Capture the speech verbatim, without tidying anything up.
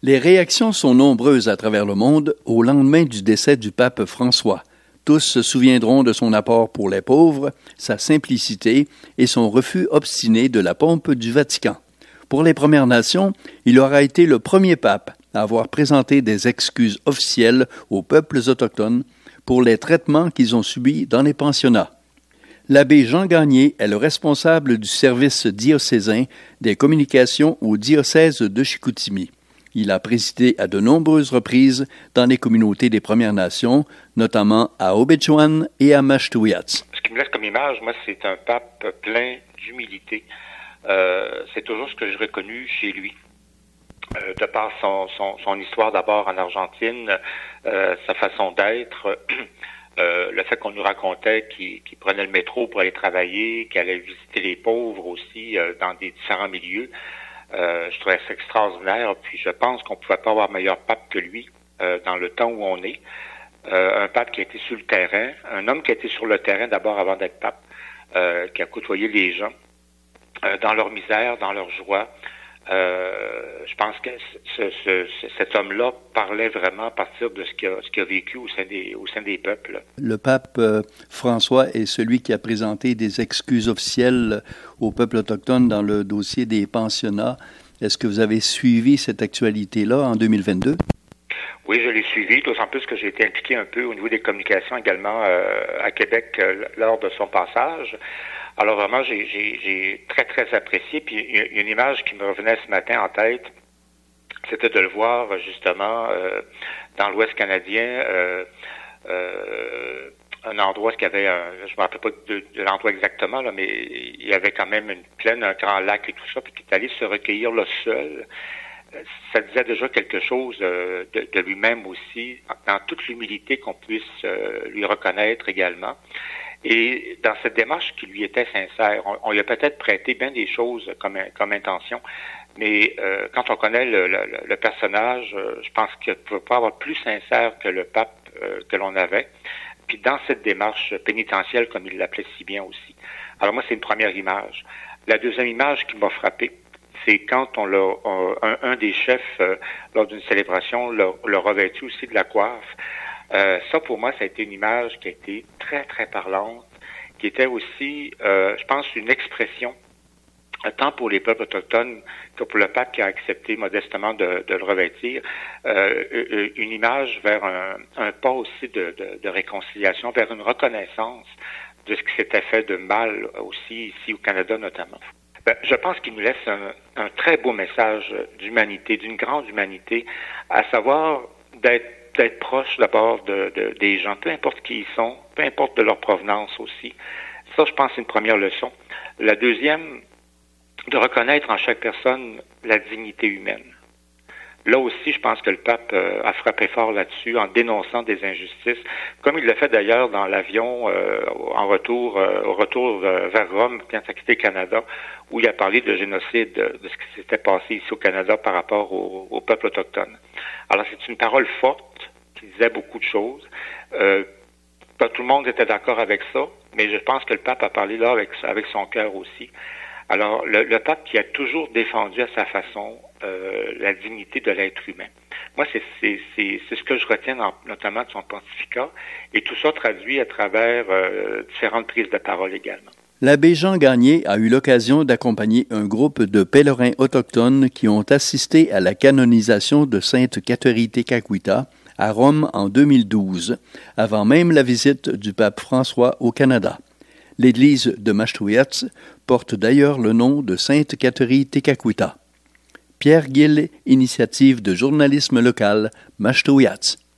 Les réactions sont nombreuses à travers le monde au lendemain du décès du pape François. Tous se souviendront de son apport pour les pauvres, sa simplicité et son refus obstiné de la pompe du Vatican. Pour les Premières Nations, il aura été le premier pape à avoir présenté des excuses officielles aux peuples autochtones pour les traitements qu'ils ont subis dans les pensionnats. L'abbé Jean Gagné est le responsable du service diocésain des communications au diocèse de Chicoutimi. Il a présidé à de nombreuses reprises dans les communautés des Premières Nations, notamment à Obetchouan et à Mashtouiats. Ce qui me laisse comme image, moi, c'est un pape plein d'humilité. Euh, c'est toujours ce que j'ai reconnu chez lui. Euh, de par son, son, son histoire d'abord en Argentine, euh, sa façon d'être, euh, le fait qu'on nous racontait qu'il, qu'il prenait le métro pour aller travailler, qu'il allait visiter les pauvres aussi euh, dans des différents milieux. Euh, je trouvais ça extraordinaire, puis je pense qu'on ne pouvait pas avoir meilleur pape que lui euh, dans le temps où on est. Euh, un pape qui a été sur le terrain, un homme qui a été sur le terrain d'abord avant d'être pape, euh, qui a côtoyé les gens euh, dans leur misère, dans leur joie. Euh, je pense que ce, ce, ce, cet homme-là parlait vraiment à partir de ce qu'il a, ce qu'il a vécu au sein des, au sein des peuples. Le pape euh, François est celui qui a présenté des excuses officielles au peuple autochtone dans le dossier des pensionnats. Est-ce que vous avez suivi cette actualité-là en deux mille vingt-deux? Oui, je l'ai suivi, d'autant plus que j'ai été impliqué un peu au niveau des communications également euh, à Québec euh, lors de son passage. Alors vraiment, j'ai, j'ai, j'ai très, très apprécié. Puis il y a une image qui me revenait ce matin en tête, c'était de le voir justement euh, dans l'Ouest canadien, euh, euh, un endroit qui avait, un, je me rappelle pas de, de l'endroit exactement, là, mais il y avait quand même une plaine, un grand lac et tout ça, puis qui est allé se recueillir là seul. Ça disait déjà quelque chose euh, de, de lui-même aussi, dans toute l'humilité qu'on puisse euh, lui reconnaître également. Et dans cette démarche qui lui était sincère, on, on lui a peut-être prêté bien des choses comme, comme intention, mais euh, quand on connaît le, le, le personnage, euh, je pense qu'il ne peut pas avoir plus sincère que le pape euh, que l'on avait. Puis dans cette démarche pénitentielle, comme il l'appelait si bien aussi. Alors moi, c'est une première image. La deuxième image qui m'a frappé, c'est quand on l'a, on, un, un des chefs, euh, lors d'une célébration, l'a, l'a revêtu aussi de la coiffe. Euh, ça, pour moi, ça a été une image qui a été très, très parlante, qui était aussi, euh, je pense, une expression, tant pour les peuples autochtones que pour le pape qui a accepté modestement de, de le revêtir, euh, une image vers un, un pas aussi de, de, de réconciliation, vers une reconnaissance de ce qui s'était fait de mal aussi ici au Canada notamment. Ben, je pense qu'il nous laisse un, un très beau message d'humanité, d'une grande humanité, à savoir d'être d'être proche d'abord de, de, des gens, peu importe qui ils sont, peu importe de leur provenance aussi. Ça, je pense, c'est une première leçon. La deuxième, de reconnaître en chaque personne la dignité humaine. Là aussi, je pense que le pape euh, a frappé fort là-dessus en dénonçant des injustices, comme il l'a fait d'ailleurs dans l'avion euh, en retour, euh, au retour euh, vers Rome, quand il a quitté le Canada, où il a parlé de génocide, de, de ce qui s'était passé ici au Canada par rapport au, au peuple autochtone. Alors, c'est une parole forte qui disait beaucoup de choses. Euh, pas tout le monde était d'accord avec ça, mais je pense que le pape a parlé là avec, avec son cœur aussi. Alors, le, le pape qui a toujours défendu à sa façon euh, la dignité de l'être humain. Moi, c'est, c'est, c'est, c'est ce que je retiens dans, notamment de son pontificat, et tout ça traduit à travers euh, différentes prises de parole également. L'abbé Jean Gagné a eu l'occasion d'accompagner un groupe de pèlerins autochtones qui ont assisté à la canonisation de Sainte Catherine Tekakwitha à Rome en deux mille douze, avant même la visite du pape François au Canada. L'église de Mashtouiats porte d'ailleurs le nom de Sainte Catherine Tekakwitha. Pierre Gill, initiative de journalisme local, Mashtouiats.